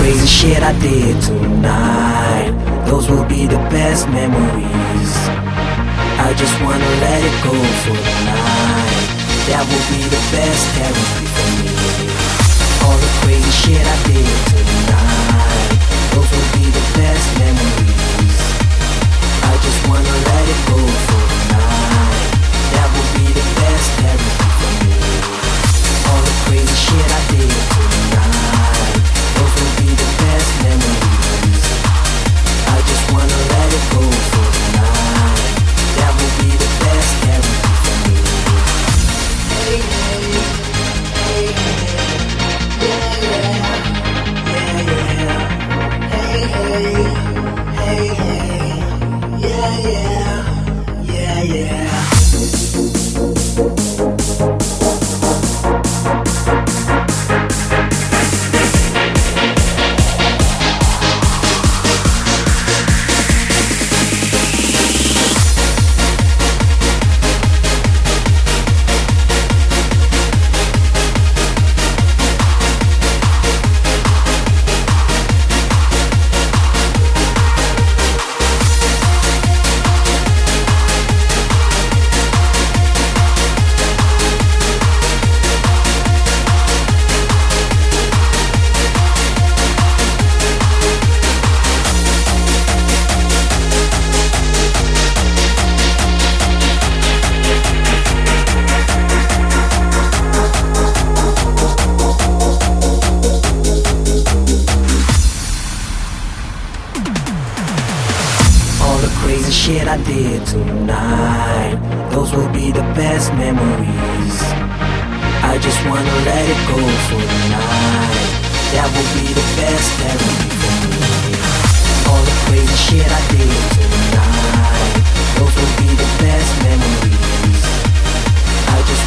crazy shit I did tonight, those will be the best memories. I just wanna let it go for the night. That will be the best therapy for me. All the crazy shit I did tonight, those will be the best memories. I just wanna let it go for the night. That will be the best therapy for me. All the crazy shit I did tonight, those will be the best memories. I just wanna let it go for the night. That will be the best therapy for me. Hey, hey, hey, hey, yeah, yeah, yeah, yeah. Hey, hey, hey, yeah, yeah, yeah, yeah. Shit I did tonight, those will be the best memories. I just wanna let it go for the night. That will be the best therapy for me. All the crazy shit I did tonight, those will be the best memories. I just